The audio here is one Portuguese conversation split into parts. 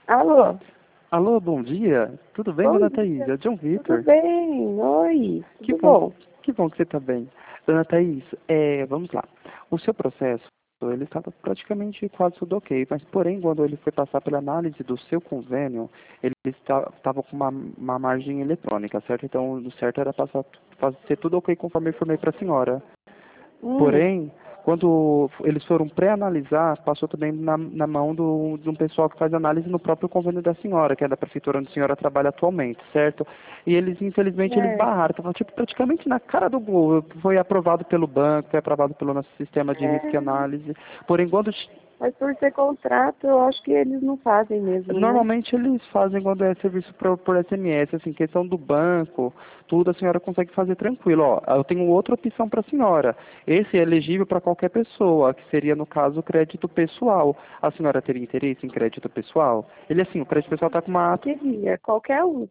Alô? Alô, bom dia. Tudo bem, Bom dona Thaís? dia. É o John Tudo Vitor. bem? Oi, Que tudo bom, bom? que bom que você está bem. Dona Thaís, vamos lá. O seu processo, ele estava praticamente quase tudo ok, mas porém, quando ele foi passar pela análise do seu convênio, ele estava com uma margem eletrônica, certo? Então, o certo era fazer tudo ok conforme eu informei para a senhora. Hum, Porém, quando eles foram pré-analisar, passou também na mão de um pessoal que faz análise no próprio convênio da senhora, que é da prefeitura onde a senhora trabalha atualmente, certo? E eles, infelizmente, eles certo. barraram, estavam tipo, praticamente na cara do gol. Foi aprovado pelo banco, foi aprovado pelo nosso sistema de risco e É, análise. Porém, quando mas por ser contrato, eu acho que eles não fazem mesmo, né? normalmente eles fazem quando é serviço por SMS, assim, questão do banco, tudo a senhora consegue fazer tranquilo. Ó, eu tenho outra opção para a senhora. Esse é elegível para qualquer pessoa, que seria, no caso, o crédito pessoal. A senhora teria interesse em crédito pessoal? Ele, assim, o crédito pessoal está com uma... Queria, qualquer um.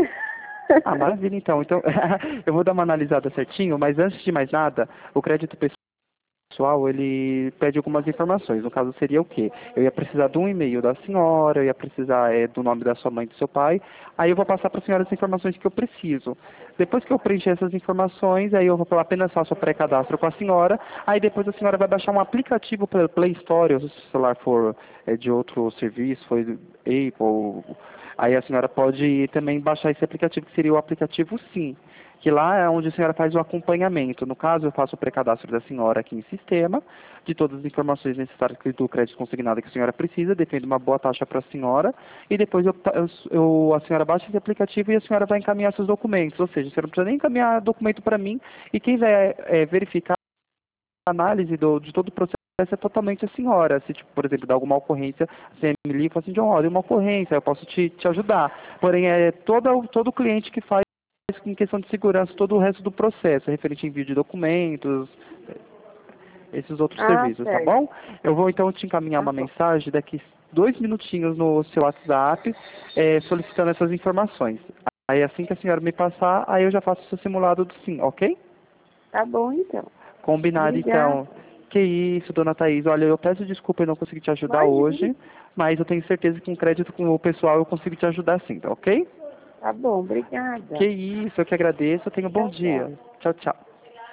Ah, maravilha, então. Então, eu vou dar uma analisada certinho, mas antes de mais nada, o crédito pessoal, ele pede algumas informações. No caso, seria o quê? Eu ia precisar de um e-mail da senhora, eu ia precisar do nome da sua mãe e do seu pai. Aí eu vou passar para a senhora as informações que eu preciso. Depois que eu preencher essas informações, aí eu vou apenas faço o pré-cadastro com a senhora. Aí depois a senhora vai baixar um aplicativo pela Play Store, ou se o celular for de outro serviço, foi Apple. Aí a senhora pode também baixar esse aplicativo, que seria o aplicativo Sim, que lá é onde a senhora faz o acompanhamento. No caso, eu faço o pré-cadastro da senhora aqui em sistema, de todas as informações necessárias do crédito consignado que a senhora precisa, defendo uma boa taxa para a senhora, e depois a senhora baixa esse aplicativo e a senhora vai encaminhar seus documentos. Ou seja, a senhora não precisa nem encaminhar documento para mim, e quem vai verificar a análise de todo o processo é totalmente a senhora. Se, tipo, por exemplo, dá alguma ocorrência, você me liga e fala assim, John, olha, uma ocorrência, eu posso te ajudar. Porém, é todo cliente que faz em questão de segurança todo o resto do processo, referente a envio de documentos, esses outros Ah, serviços, tá certo. bom? Eu vou então te encaminhar Tá uma bom. mensagem daqui 2 minutinhos no seu WhatsApp, solicitando essas informações. Aí assim que a senhora me passar, aí eu já faço o seu simulado do sim, ok? Tá bom, então. Combinado Obrigada. então. Que isso, dona Thaís. Olha, eu peço desculpa em não conseguir te ajudar Imagina. hoje, mas eu tenho certeza que com crédito com o pessoal eu consigo te ajudar sim, tá ok? Tá bom, Que obrigada. isso, eu que agradeço. Tenha um bom Tchau, tchau. dia. Tchau, tchau.